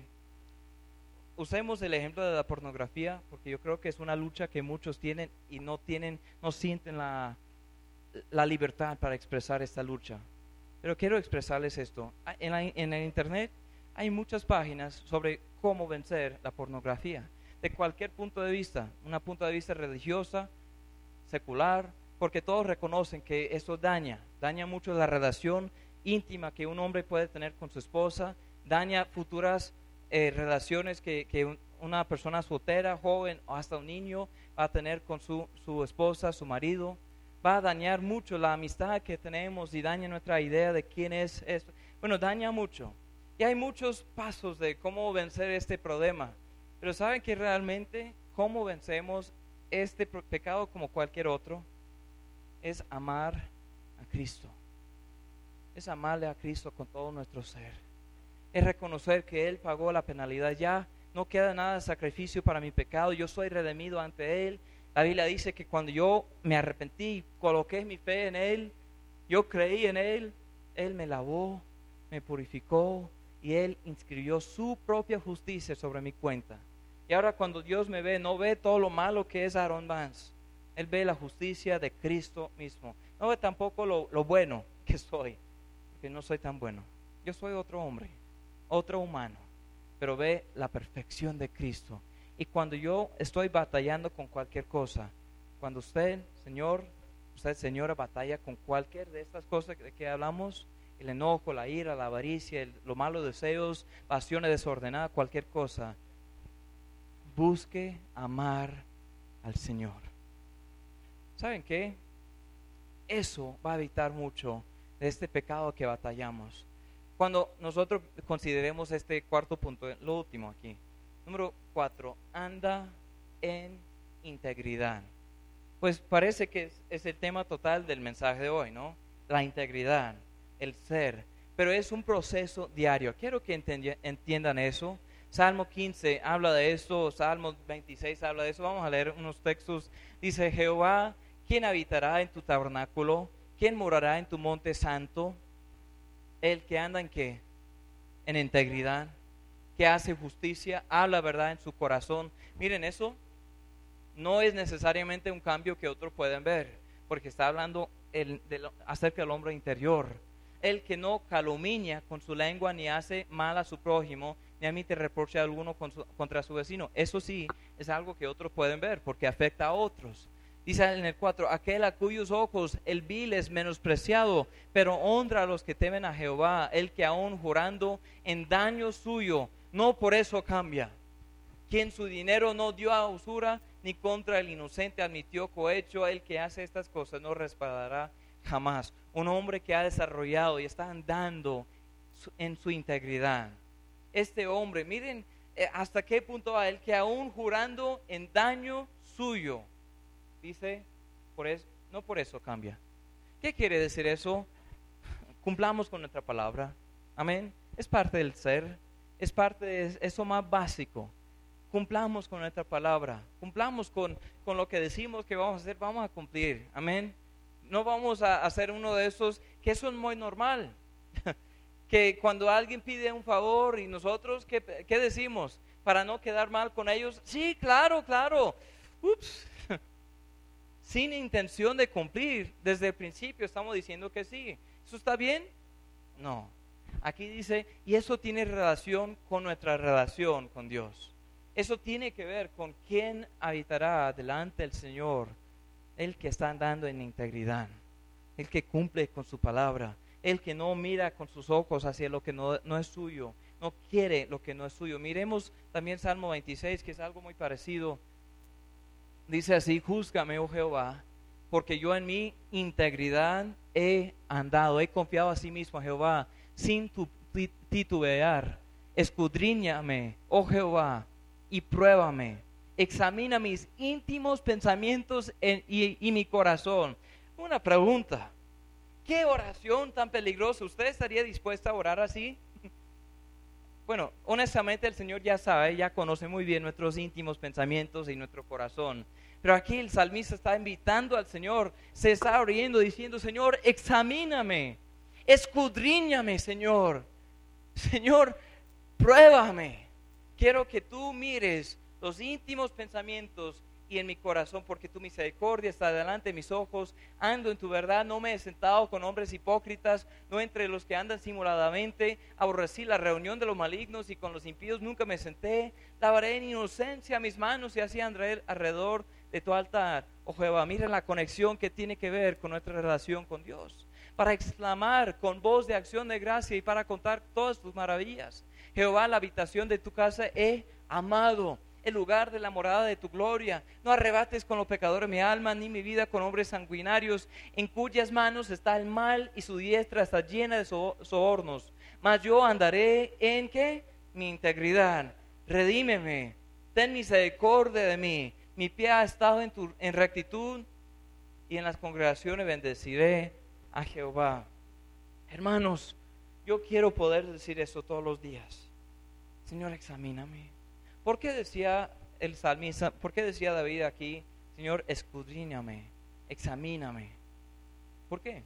usemos el ejemplo de la pornografía, porque yo creo que es una lucha que muchos tienen y no tienen, no sienten la, la libertad para expresar esta lucha. Pero quiero expresarles esto. En, la, en el internet hay muchas páginas sobre cómo vencer la pornografía, de cualquier punto de vista, un punto de vista religiosa, secular, porque todos reconocen que eso daña, daña mucho la relación íntima que un hombre puede tener con su esposa, daña futuras eh, relaciones que, que una persona soltera, joven o hasta un niño va a tener con su, su esposa, su marido. Va a dañar mucho la amistad que tenemos y daña nuestra idea de quién es esto. Bueno, daña mucho. Y hay muchos pasos de cómo vencer este problema. Pero ¿saben que realmente cómo vencemos este pecado como cualquier otro? Es amar a Cristo. Es amarle a Cristo con todo nuestro ser. Es reconocer que Él pagó la penalidad. Ya no queda nada de sacrificio para mi pecado. Yo soy redimido ante Él. La Biblia dice que cuando yo me arrepentí, coloqué mi fe en Él, yo creí en Él, Él me lavó, me purificó y Él inscribió su propia justicia sobre mi cuenta. Y ahora cuando Dios me ve, no ve todo lo malo que es Aaron Vance. Él ve la justicia de Cristo mismo. No ve tampoco lo, lo bueno que soy, porque no soy tan bueno. Yo soy otro hombre, otro humano, pero ve la perfección de Cristo. Y cuando yo estoy batallando con cualquier cosa, cuando usted, Señor, usted, señora, batalla con cualquier de estas cosas de que hablamos, el enojo, la ira, la avaricia, el, los malos deseos, pasiones desordenadas, cualquier cosa, busque amar al Señor. ¿Saben qué? Eso va a evitar mucho de este pecado que batallamos. Cuando nosotros consideremos este cuarto punto, lo último aquí. Número cuatro, anda en integridad. Pues parece que es, es el tema total del mensaje de hoy, ¿no? La integridad, el ser. Pero es un proceso diario. Quiero que entiendan, entiendan eso. Salmo quince habla de esto, Salmo veintiséis habla de eso. Vamos a leer unos textos. Dice, Jehová, ¿quién habitará en tu tabernáculo? ¿Quién morará en tu monte santo? El que anda en qué? En integridad, que hace justicia, habla verdad en su corazón. Miren, eso no es necesariamente un cambio que otros pueden ver, porque está hablando el, de lo, acerca del hombre interior. El que no calumnia con su lengua, ni hace mal a su prójimo, ni admite reproche alguno con su, contra su vecino. Eso sí, es algo que otros pueden ver, porque afecta a otros. Dice en el cuatro, aquel a cuyos ojos el vil es menospreciado, pero honra a los que temen a Jehová, el que aún jurando en daño suyo, no por eso cambia. Quien su dinero no dio a usura, ni contra el inocente admitió cohecho, el que hace estas cosas no respaldará jamás. Un hombre que ha desarrollado y está andando en su integridad. Este hombre, miren hasta qué punto va, el que aún jurando en daño suyo, dice, por eso, no por eso cambia. ¿Qué quiere decir eso? Cumplamos con nuestra palabra. Amén. Es parte del ser. Es parte de eso más básico. Cumplamos con nuestra palabra. Cumplamos con, con lo que decimos que vamos a hacer. Vamos a cumplir. Amén. No vamos a hacer uno de esos, que eso es muy normal. Que cuando alguien pide un favor y nosotros, ¿qué, qué decimos? Para no quedar mal con ellos. Sí, claro, claro. Ups. Sin intención de cumplir. Desde el principio estamos diciendo que sí. ¿Eso está bien? No. Aquí dice, y eso tiene relación con nuestra relación con Dios. Eso tiene que ver con quién habitará delante del Señor. El que está andando en integridad. El que cumple con su palabra. El que no mira con sus ojos hacia lo que no, no es suyo. No quiere lo que no es suyo. Miremos también Salmo veintiséis, que es algo muy parecido. Dice así, júzgame, oh Jehová, porque yo en mi integridad he andado, he confiado a sí mismo a Jehová, sin titubear. Escudriñame, oh Jehová, y pruébame. Examina mis íntimos pensamientos en, y, y mi corazón. Una pregunta. ¿Qué oración tan peligrosa? ¿Usted estaría dispuesta a orar así? Bueno, honestamente el Señor ya sabe, ya conoce muy bien nuestros íntimos pensamientos y nuestro corazón. Pero aquí el salmista está invitando al Señor, se está abriendo diciendo, Señor, examíname, escudriñame, Señor. Señor, pruébame. Quiero que tú mires los íntimos pensamientos y en mi corazón, porque tu misericordia está delante de mis ojos. Ando en tu verdad, no me he sentado con hombres hipócritas, no entre los que andan simuladamente. Aborrecí la reunión de los malignos y con los impíos nunca me senté. Lavaré en inocencia mis manos y así andaré alrededor de tu altar. Oh Jehová, mira la conexión que tiene que ver con nuestra relación con Dios, para exclamar con voz de acción de gracia y para contar todas tus maravillas. Jehová, la habitación de tu casa he amado, el lugar de la morada de tu gloria. No arrebates con los pecadores mi alma, ni mi vida con hombres sanguinarios, en cuyas manos está el mal y su diestra está llena de so- sobornos. Mas yo andaré en ¿qué? Mi integridad. Redímeme, ten misericordia de mí. Mi pie ha estado en, tu, en rectitud, y en las congregaciones bendeciré a Jehová. Hermanos, yo quiero poder decir eso todos los días. Señor, examíname. ¿Por qué decía el salmista, por qué decía David aquí, Señor, escudriñame, examíname? ¿Por qué?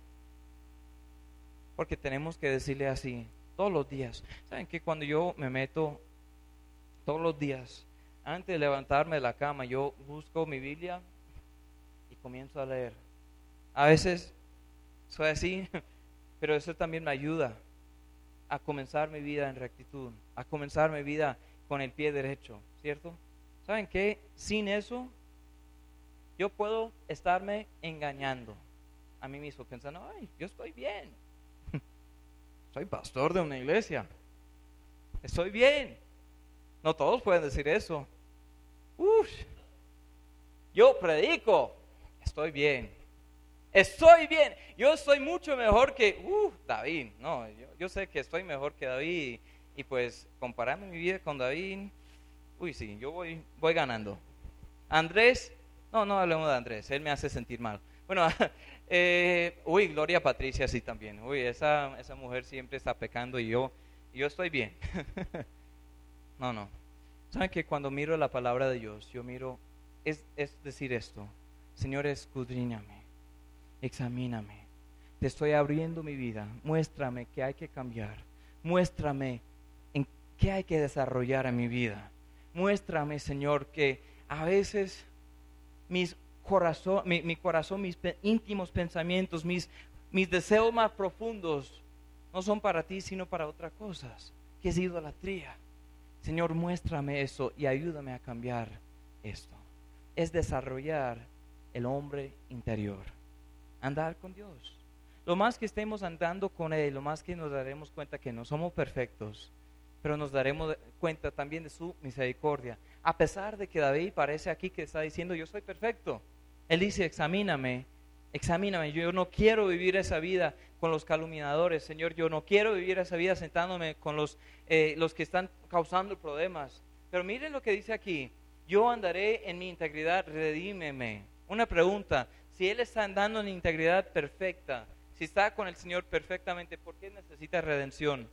Porque tenemos que decirle así todos los días. ¿Saben que cuando yo me meto todos los días, antes de levantarme de la cama, yo busco mi Biblia y comienzo a leer? A veces soy así, pero eso también me ayuda a comenzar mi vida en rectitud, a comenzar mi vida con el pie derecho, ¿cierto? ¿Saben qué? Sin eso, yo puedo estarme engañando a mí mismo, pensando, ay, yo estoy bien. Soy pastor de una iglesia. Estoy bien. No todos pueden decir eso. Uf, yo predico. Estoy bien. Estoy bien. Yo estoy mucho mejor que uh, David. No, yo, yo sé que estoy mejor que David. Y, y pues compararme mi vida con David, uy, sí, yo voy, voy ganando. Andrés, no, no hablemos de Andrés. Él me hace sentir mal. Bueno, eh, uy, Gloria Patricia sí también. Uy, esa, esa mujer siempre está pecando y yo, y yo estoy bien. No, no. ¿Saben que cuando miro la palabra de Dios, yo miro, es, es decir esto, Señor, escudriñame, examíname, te estoy abriendo mi vida, muéstrame qué hay que cambiar, muéstrame en qué hay que desarrollar en mi vida, muéstrame, Señor, que a veces mis corazón, mi, mi corazón, mis pe- íntimos pensamientos, mis, mis deseos más profundos no son para ti, sino para otras cosas, que es idolatría. Señor, muéstrame eso y ayúdame a cambiar esto. Es desarrollar el hombre interior, andar con Dios. Lo más que estemos andando con Él, lo más que nos daremos cuenta que no somos perfectos, pero nos daremos cuenta también de su misericordia. A pesar de que David parece aquí que está diciendo, yo soy perfecto. Él dice, examíname, examíname. Yo no quiero vivir esa vida con los calumniadores, Señor. Yo no quiero vivir esa vida sentándome con los, eh, los que están causando problemas. Pero miren lo que dice aquí. Yo andaré en mi integridad, redímeme. Una pregunta, si Él está andando en integridad perfecta, si está con el Señor perfectamente, ¿por qué necesita redención?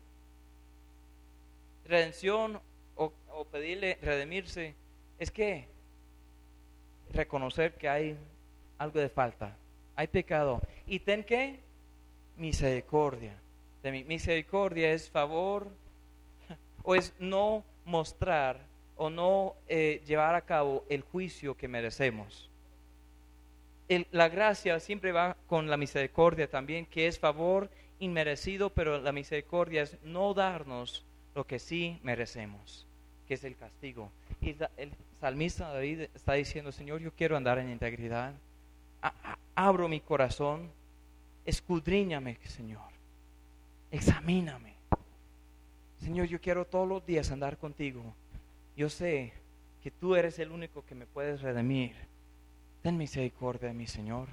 Redención o, o pedirle redimirse es que reconocer que hay algo de falta, hay pecado. ¿Y ten qué? Misericordia. De mi misericordia es favor o es no mostrar o no eh, llevar a cabo el juicio que merecemos. El, la gracia siempre va con la misericordia también, que es favor inmerecido, pero la misericordia es no darnos lo que sí merecemos, que es el castigo. Y el salmista David está diciendo, Señor, yo quiero andar en integridad, a, a, abro mi corazón, escudriñame, Señor, examíname. Señor, yo quiero todos los días andar contigo. Yo sé que tú eres el único que me puedes redimir. Ten misericordia de mí, Señor.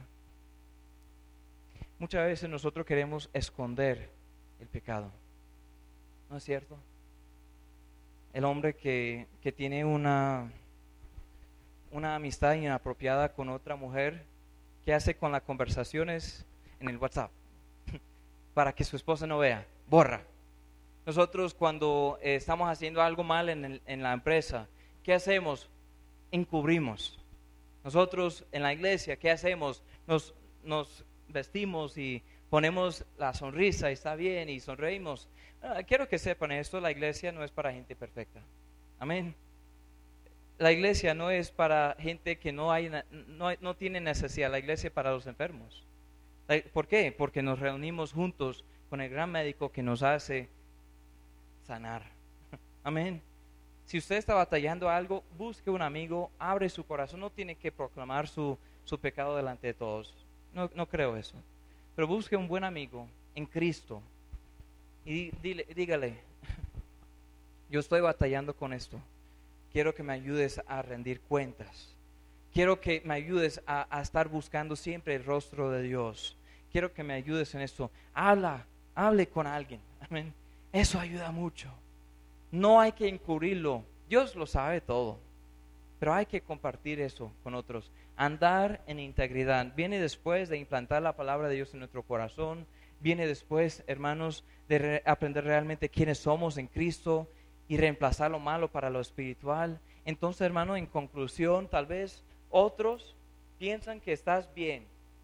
Muchas veces nosotros queremos esconder el pecado. ¿no es cierto? El hombre que, que tiene una, una amistad inapropiada con otra mujer, ¿qué hace con las conversaciones en el WhatsApp? Para que su esposa no vea, borra. Nosotros cuando eh, estamos haciendo algo mal en, el, en la empresa, ¿qué hacemos? Encubrimos. Nosotros en la iglesia, ¿qué hacemos? Nos, nos vestimos y ponemos la sonrisa y está bien y sonreímos. Ah, quiero que sepan esto, la iglesia no es para gente perfecta. Amén. La iglesia no es para gente que no, hay, no, no tiene necesidad, la iglesia es para los enfermos. ¿Por qué? Porque nos reunimos juntos con el gran médico que nos hace sanar. Amén. Si usted está batallando algo, busque un amigo, abre su corazón, no tiene que proclamar su, su pecado delante de todos. No, no creo eso. Pero busque un buen amigo en Cristo y dile, dígale, yo estoy batallando con esto. Quiero que me ayudes a rendir cuentas. Quiero que me ayudes a, a estar buscando siempre el rostro de Dios. Quiero que me ayudes en esto. Habla, hable con alguien. Amén. Eso ayuda mucho. No hay que encubrirlo. Dios lo sabe todo. Pero hay que compartir eso con otros. Andar en integridad. Viene después de implantar la palabra de Dios en nuestro corazón. Viene después, hermanos, de re- aprender realmente quiénes somos en Cristo y reemplazar lo malo para lo espiritual. Entonces, hermano, en conclusión, tal vez otros piensan que estás bien.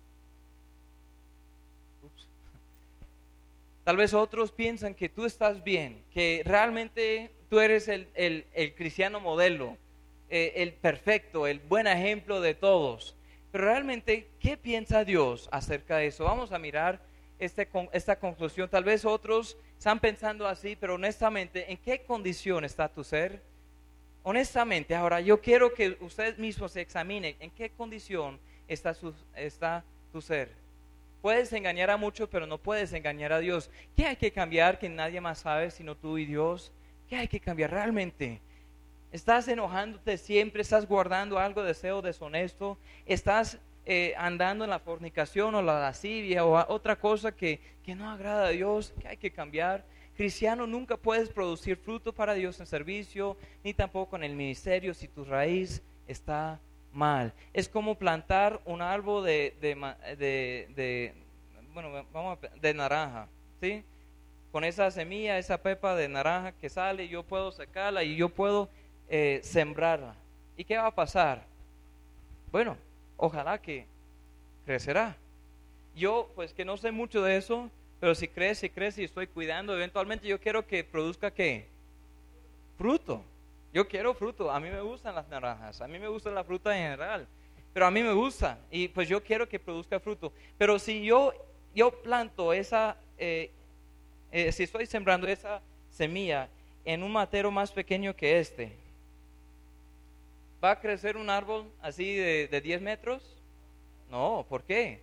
Ups. Tal vez otros piensan que tú estás bien, que realmente tú eres el, el, el cristiano modelo, eh, el perfecto, el buen ejemplo de todos. Pero realmente, ¿qué piensa Dios acerca de eso? Vamos a mirar este, esta conclusión. Tal vez otros están pensando así, pero honestamente, ¿en qué condición está tu ser? Honestamente, ahora yo quiero que usted mismo se examine en qué condición está, su, está tu ser. Puedes engañar a muchos, pero no puedes engañar a Dios. ¿Qué hay que cambiar que nadie más sabe sino tú y Dios? ¿Qué hay que cambiar realmente? ¿Estás enojándote siempre? ¿Estás guardando algo de deseo deshonesto? ¿Estás eh, andando en la fornicación o la lascivia o otra cosa que, que no agrada a Dios? ¿Qué hay que cambiar? Cristiano, nunca puedes producir fruto para Dios en servicio, ni tampoco en el ministerio si tu raíz está mal. Es como plantar un árbol de, de, de, de, bueno, vamos a, de naranja, ¿sí? Con esa semilla, esa pepa de naranja que sale, yo puedo sacarla y yo puedo eh, sembrarla. ¿Y qué va a pasar? Bueno, ojalá que crecerá. Yo, pues que no sé mucho de eso, pero si crece, crece y estoy cuidando, eventualmente yo quiero que produzca ¿qué? Fruto. Yo quiero fruto. A mí me gustan las naranjas, a mí me gusta la fruta en general, pero a mí me gusta y pues yo quiero que produzca fruto. Pero si yo, yo planto esa, eh, eh, si estoy sembrando esa semilla en un matero más pequeño que este, ¿va a crecer un árbol así de, de diez metros? No, ¿por qué?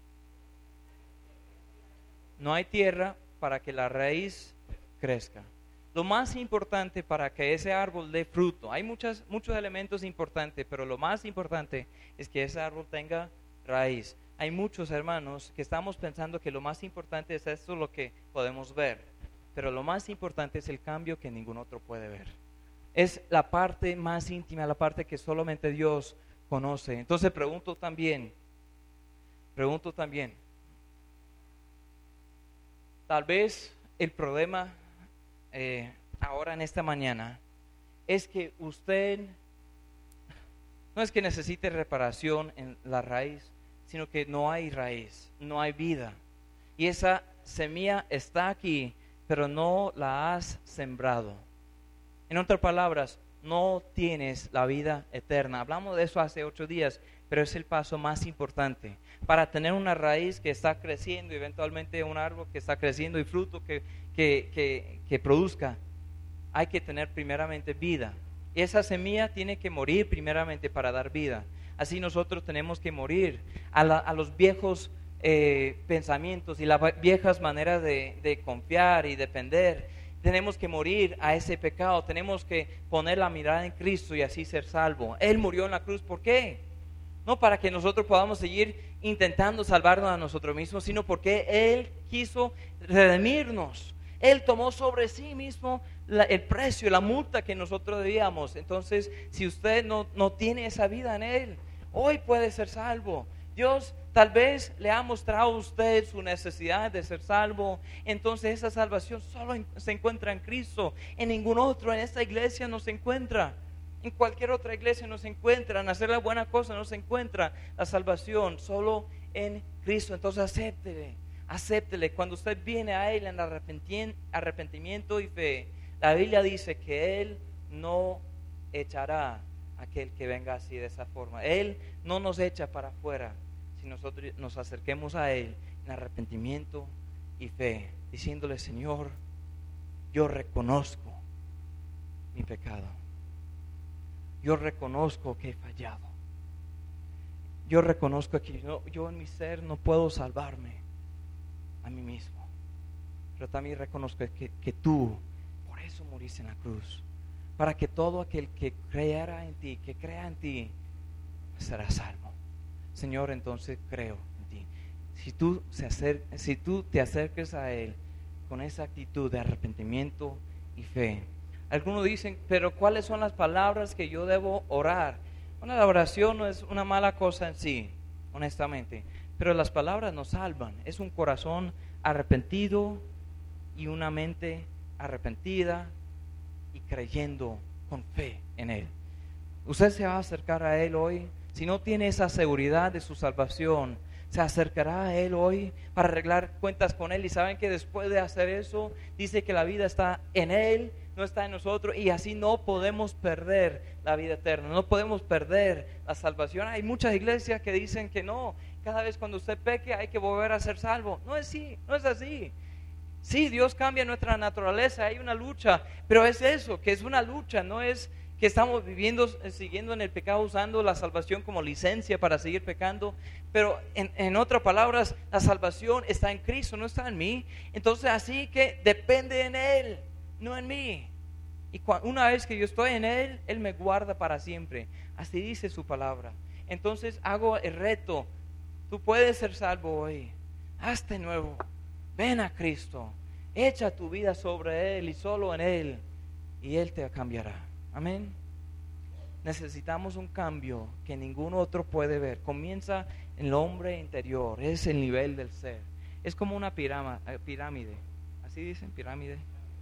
No hay tierra para que la raíz crezca. Lo más importante para que ese árbol dé fruto, hay muchas, muchos elementos importantes, pero lo más importante es que ese árbol tenga raíz. Hay muchos hermanos que estamos pensando que lo más importante es esto lo que podemos ver, pero lo más importante es el cambio que ningún otro puede ver. Es la parte más íntima, la parte que solamente Dios conoce. Entonces pregunto también, pregunto también, tal vez el problema eh, ahora en esta mañana es que usted no es que necesite reparación en la raíz, sino que no hay raíz, no hay vida. Y esa semilla está aquí, pero no la has sembrado. En otras palabras, no tienes la vida eterna. Hablamos de eso hace ocho días, pero es el paso más importante. Para tener una raíz que está creciendo y eventualmente un árbol que está creciendo y fruto que, que, que, que produzca, hay que tener primeramente vida. Esa semilla tiene que morir primeramente para dar vida. Así nosotros tenemos que morir a, la, a los viejos eh, pensamientos y las viejas maneras de, de confiar y depender. Tenemos que morir a ese pecado, tenemos que poner la mirada en Cristo y así ser salvo. Él murió en la cruz, ¿por qué? No para que nosotros podamos seguir intentando salvarnos a nosotros mismos, sino porque Él quiso redimirnos. Él tomó sobre sí mismo la, el precio, la multa que nosotros debíamos. Entonces, si usted no, no tiene esa vida en Él, hoy puede ser salvo. Dios tal vez le ha mostrado a usted su necesidad de ser salvo. Entonces esa salvación solo en, se encuentra en Cristo. En ningún otro, en esta iglesia no se encuentra. En cualquier otra iglesia no se encuentra. En hacer la buena cosa no se encuentra la salvación. Solo en Cristo. Entonces acéptele, acéptele. Cuando usted viene a Él en arrepentimiento y fe, la Biblia dice que Él no echará a aquel que venga así de esa forma. Él no nos echa para afuera si nosotros nos acerquemos a Él en arrepentimiento y fe, diciéndole: Señor, yo reconozco mi pecado. Yo reconozco que he fallado. Yo reconozco que yo, yo en mi ser no puedo salvarme a mí mismo. Pero también reconozco que, que tú, por eso moriste en la cruz, para que todo aquel que creyera en ti, que crea en ti, será salvo. Señor, entonces creo en ti. Si tú, se acer- si tú te acerques a Él con esa actitud de arrepentimiento y fe. Algunos dicen: pero ¿cuáles son las palabras que yo debo orar? Bueno, la oración no es una mala cosa en sí, honestamente, pero las palabras nos salvan. Es un corazón arrepentido y una mente arrepentida y creyendo con fe en Él. Usted se va a acercar a Él hoy. Si no tiene esa seguridad de su salvación, se acercará a Él hoy para arreglar cuentas con Él. Y saben que después de hacer eso, dice que la vida está en Él, no está en nosotros, y así no podemos perder la vida eterna, no podemos perder la salvación. Hay muchas iglesias que dicen que no, cada vez cuando usted peque hay que volver a ser salvo. No es así, no es así. Sí, Dios cambia nuestra naturaleza, hay una lucha, pero es eso, que es una lucha, no es que estamos viviendo, siguiendo en el pecado, usando la salvación como licencia para seguir pecando. Pero en, en otras palabras, la salvación está en Cristo, no está en mí. Entonces así que depende en Él, no en mí. Y cuando, una vez que yo estoy en Él, Él me guarda para siempre. Así dice su palabra. Entonces hago el reto: tú puedes ser salvo hoy. Hazte nuevo, ven a Cristo, echa tu vida sobre Él y solo en Él, y Él te cambiará. Amén. Necesitamos un cambio que ningún otro puede ver. Comienza en el hombre interior, es el nivel del ser. Es como una pirámide. ¿Así dicen? Pirámide.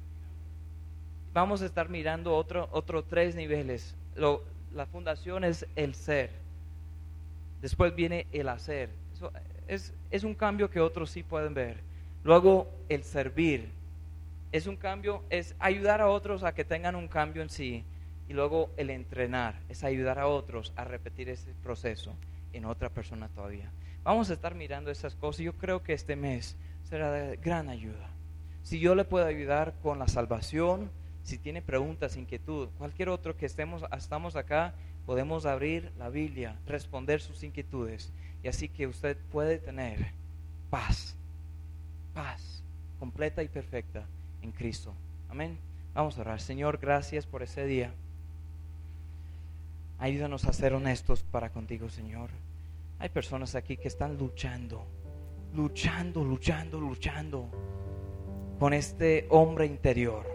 Vamos a estar mirando otro, otro tres niveles. Lo, la fundación es el ser. Después viene el hacer. Eso es, es un cambio que otros sí pueden ver. Luego el servir. Es un cambio, es ayudar a otros a que tengan un cambio en sí. Y luego el entrenar, es ayudar a otros a repetir ese proceso en otra persona todavía. Vamos a estar mirando esas cosas. Yo creo que este mes será de gran ayuda. Si yo le puedo ayudar con la salvación, si tiene preguntas, inquietud, cualquier otro que estemos, estamos acá, podemos abrir la Biblia, responder sus inquietudes. Y así que usted puede tener paz, paz completa y perfecta en Cristo. Amén. Vamos a orar. Señor, gracias por ese día. Ayúdanos a ser honestos para contigo, Señor. Hay personas aquí que están luchando, luchando, luchando, luchando con este hombre interior.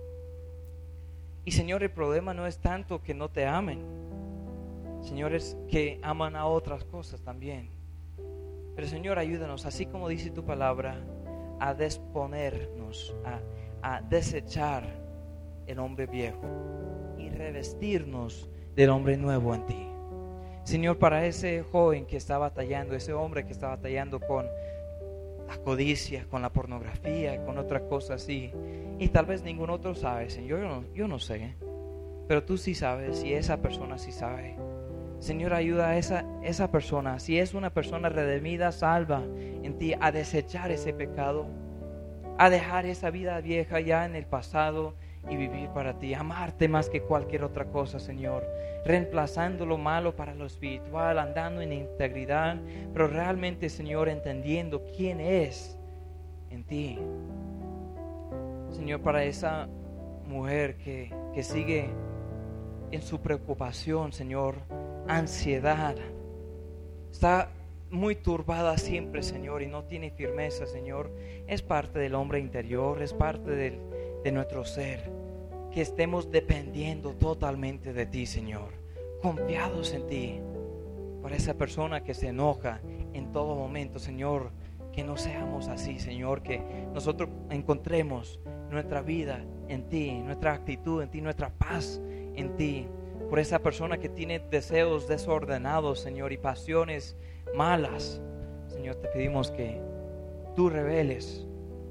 Y Señor, el problema no es tanto que no te amen, Señor, es que aman a otras cosas también. Pero Señor, ayúdanos, así como dice tu palabra, a disponernos, a, a desechar el hombre viejo y revestirnos del hombre nuevo en ti. Señor, para ese joven que está batallando, ese hombre que está batallando con la codicia, con la pornografía, con otra cosa así, y tal vez ningún otro sabe, Señor, yo no, yo no sé, pero tú sí sabes, y esa persona sí sabe. Señor, ayuda a esa, esa persona, si es una persona redimida, salva en ti, a desechar ese pecado, a dejar esa vida vieja ya en el pasado y vivir para ti, amarte más que cualquier otra cosa, Señor, reemplazando lo malo para lo espiritual, andando en integridad, pero realmente, Señor, entendiendo quién es en ti. Señor, para esa mujer que, que sigue en su preocupación, Señor, ansiedad, está muy turbada siempre, Señor, y no tiene firmeza, Señor. Es parte del hombre interior, es parte del, de nuestro ser, que estemos dependiendo totalmente de ti, Señor, confiados en ti. Por esa persona que se enoja en todo momento, Señor, que no seamos así, Señor, que nosotros encontremos nuestra vida en ti, nuestra actitud en ti, nuestra paz en ti. Por esa persona que tiene deseos desordenados, Señor, y pasiones malas, Señor, te pedimos que tú reveles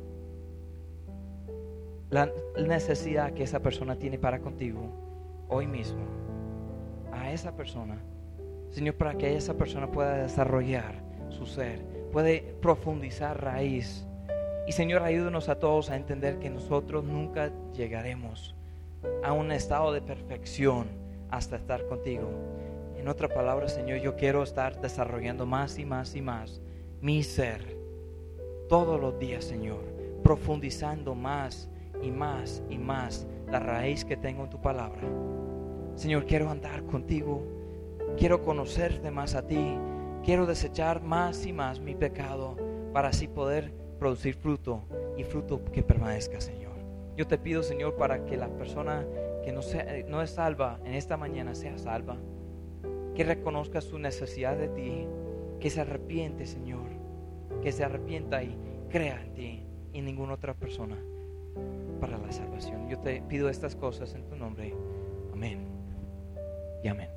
la necesidad que esa persona tiene para contigo hoy mismo, a esa persona, Señor, para que esa persona pueda desarrollar su ser, puede profundizar raíz. Y Señor, ayúdanos a todos a entender que nosotros nunca llegaremos a un estado de perfección hasta estar contigo. En otra palabra, Señor, yo quiero estar desarrollando más y más y más mi ser todos los días, Señor, profundizando más y más y más la raíz que tengo en tu palabra. Señor, quiero andar contigo, quiero conocerte más a ti, quiero desechar más y más mi pecado para así poder producir fruto y fruto que permanezca, Señor. Yo te pido, Señor, para que la persona que no, sea, no es salva en esta mañana sea salva, que reconozca su necesidad de ti, que se arrepiente, Señor, que se arrepienta y crea en ti y en ninguna otra persona para la salvación. Yo te pido estas cosas en tu nombre. Amén y amén.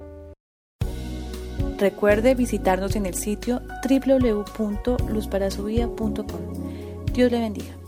Recuerde visitarnos en el sitio doble u doble u doble u punto luz para su vida punto com. Dios le bendiga.